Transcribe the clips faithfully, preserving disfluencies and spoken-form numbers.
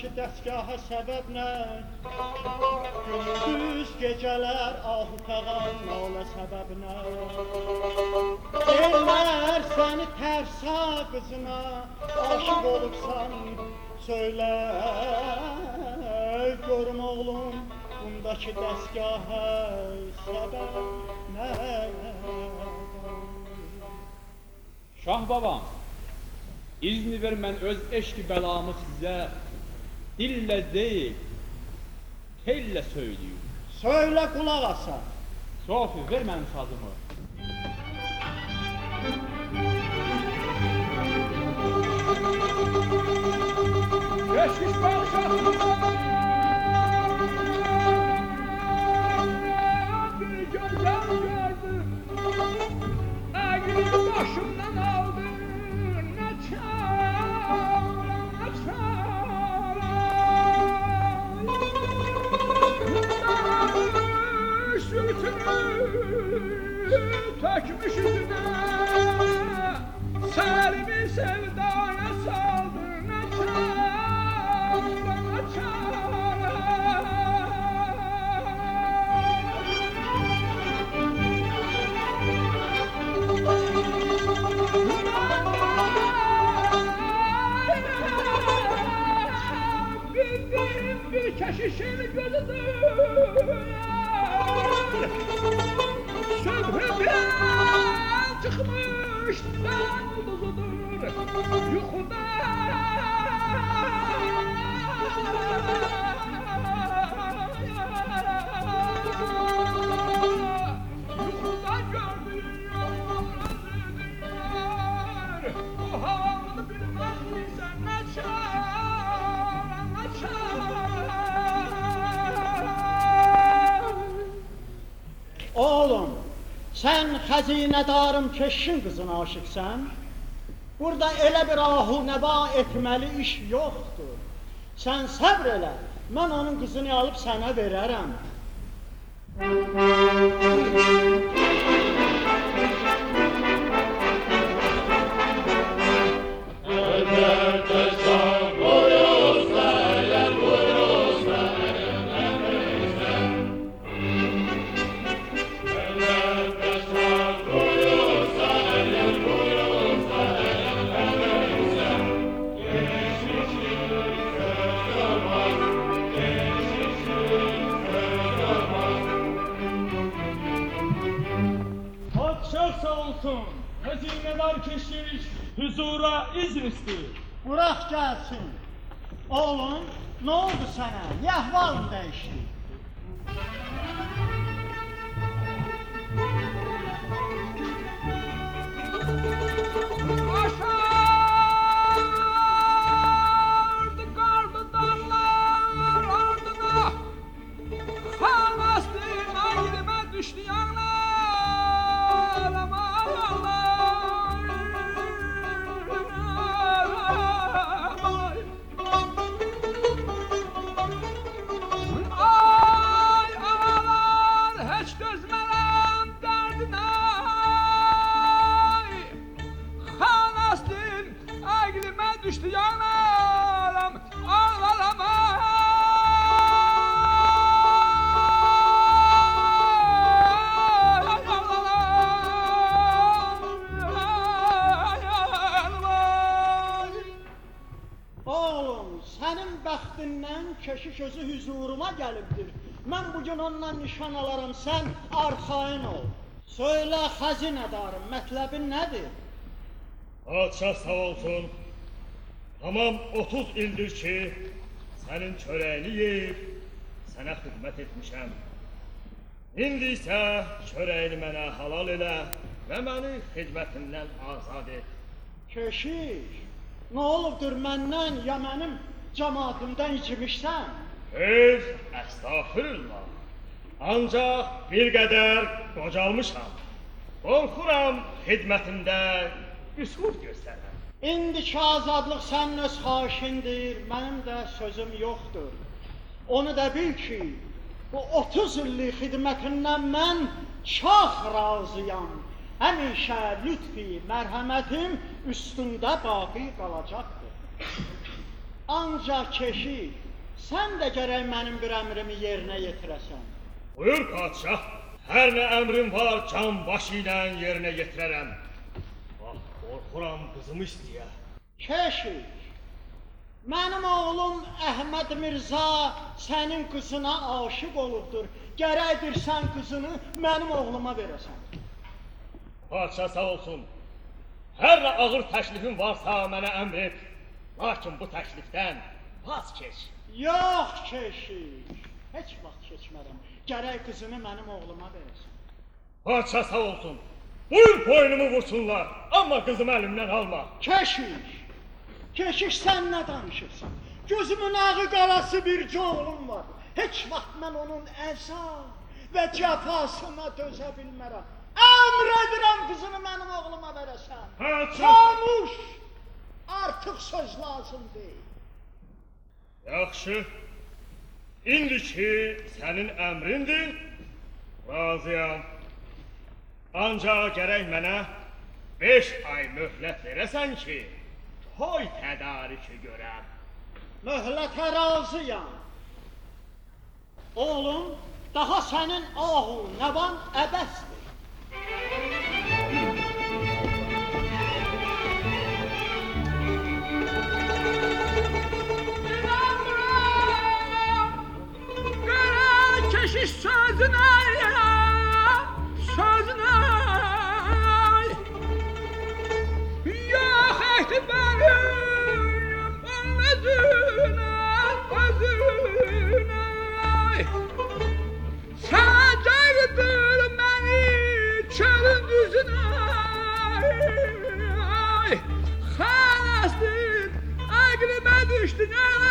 bundakı dəstgaha səbəb nə? Gündüz gecələr ahu fəğan nalə səbəb nə? Deyirlər səni tərsa qızına aşıq olubsan, söylə görüm oğlum, bundakı dəstgaha səbəb nə? Şah babam, izni ver mən öz eşki bəlamı sizə dillə deyil, tellə söyləyim. Söylə qulaq asa. Sofi, ver mənim sazımı. Keşkiş bağışatma! Bir gözüm gördüm, ağrını başımdan aldı. Ne çare, ne çare. Dağılmış sürtünü tökmüş yüzüne, Selim'i sevdaya saldı. Ne çare, ne çare. Bildiğim bir keşişin gözüdür, Sübhüden çıkmış dan yıldızudur, yuhuda Yuhuda gördüğüm özüdür, bu havanı bilmez misin ne çare, ne çare. Oğlum, sen xəzinədarım keşin qızına aşıqsən. Burada elə bir ahu nəba etməli iş yoxdur. Sən səbr elə, mən onun qızını alıb sənə verərəm. Xəzinədar keşiş huzura izin istəyir. Bırax gəlsin. Oğlum, nə oldu sənə? Niyə əhvalın dəyişdi? Aşardı qardı dağlar ardına, xan astın ayrıma düşdü yanlar. Düştü yanarım, ağlarama. Oğlum, sənin bəxtindən keşiş özü huzuruma gəlibdir. Mən bugün ondan nişan alaram, sən arxayın ol. Söylə xəzinədarım, mətləbin nədir? Padişah sağ olsun. Tamam otuz ildir ki, sənin çörəyini yeyib, sənə xidmət etmişəm. İndi isə çörəyini mənə halal elə və məni xidmətindən azad et. Keşiş, nə olubdur məndən ya mənim cəmaatımdan içmişsən? Xeyr, əstağfirullah. Ancaq bir qədər qocalmışam. Qorxuram xidmətimdə qüsur göstərəm. İndiki azadlıq sənin öz xahişindir, mənim də sözüm yoxdur. Onu da bil ki, bu otuz illik xidmətindən mən çox razıyam. Həmişə lütfi, mərhəmətim üstündə baqi qalacaqdır. Ancaq keşik, sən də gərək mənim bir əmrimi yerinə yetirəsən. Buyur padişah, hər nə əmrin var can başı ilə yerinə yetirərəm. Bax, qorxuram qızımı istəyə. Keşik, mənim oğlum Əhməd Mirza sənin qızına aşıq olubdur. Gərəkdir sən qızını mənim oğluma verəsən. Padişah sağ olsun. Hər nə ağır təklifin varsa mənə əmr et. Lakin bu təklifdən vaz keç. Yox keşik, heç vaxt keçmərəm. Gərək qızını mənim oğluma verəsən. Padişah sağ olsun. Buyur boynumu vursunlar, amma qızımı əlimdən alma. Keşik, keşik sən nə danışırsan? Gözümün ağı qarası bircə oğlum var. Heç vaxt mən onun əzab və cəfasına dözə bilmərəm. Əmr edirəm qızını mənim oğluma verəsən. Xamuş, artıq söz lazım deyil. Yaxşı, indi ki sənin əmrindir, razıyam. Ancaq gərək mənə beş ay möhlət verəsən ki, toy tədariki görəm. Möhlətə razıyam. Oğlum, daha sənin ahu, nəvan əbəsdir. Keşiş sözüne, sözüne yok ehtimalım özüne, özüne sacaydır beni çölün düzüne halasın aklime düştün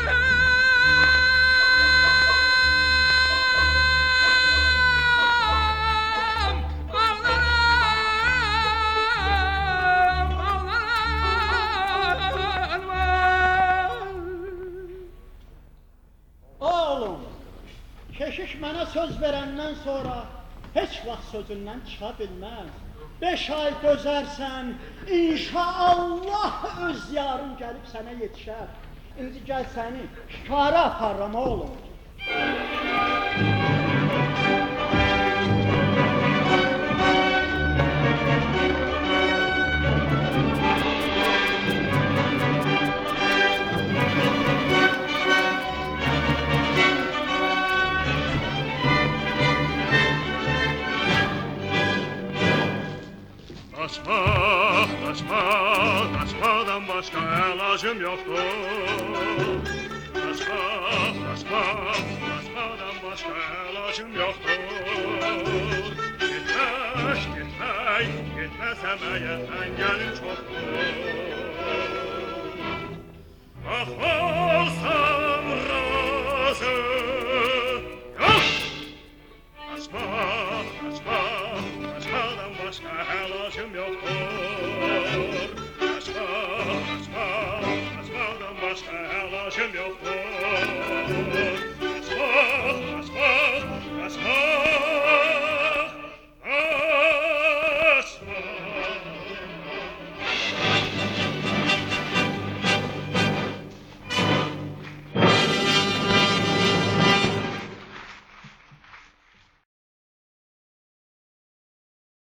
Keşiş mənə söz verəndən sonra heç vaxt sözündən çıxa bilməz. Beş ay dözərsən, inşallah öz yarın gəlib sənə yetişər. İndi gəl səni şikara aparram oğlum. Qaçma, qaçma, qaçmadan başqa əlacım yoxdur. Qaçma, qaçma, qaçmadan başqa əlacım yoxdur. Getmək, getmək, getməsəm əgər əngəlim çoxdur. Baxmalsam razı, yox! Qaçma, qaçma, qaçmadan başqa əlacım yoxdur. Qaçma, qaçma, qaçmadan başqa əlacım yoxdur.